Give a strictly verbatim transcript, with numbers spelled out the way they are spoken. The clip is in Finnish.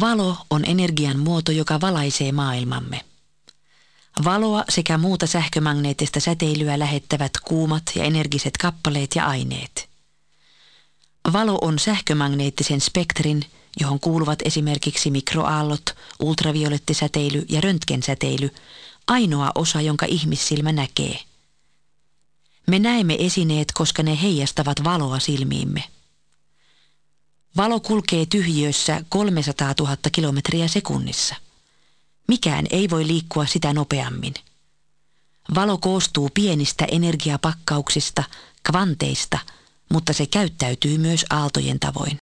Valo on energian muoto, joka valaisee maailmamme. Valoa sekä muuta sähkömagneettista säteilyä lähettävät kuumat ja energiset kappaleet ja aineet. Valo on sähkömagneettisen spektrin, johon kuuluvat esimerkiksi mikroaallot, ultraviolettisäteily ja röntgensäteily, ainoa osa, jonka ihmissilmä näkee. Me näemme esineet, koska ne heijastavat valoa silmiimme. Valo kulkee tyhjiössä kolmesataatuhatta kilometriä sekunnissa. Mikään ei voi liikkua sitä nopeammin. Valo koostuu pienistä energiapakkauksista, kvanteista, mutta se käyttäytyy myös aaltojen tavoin.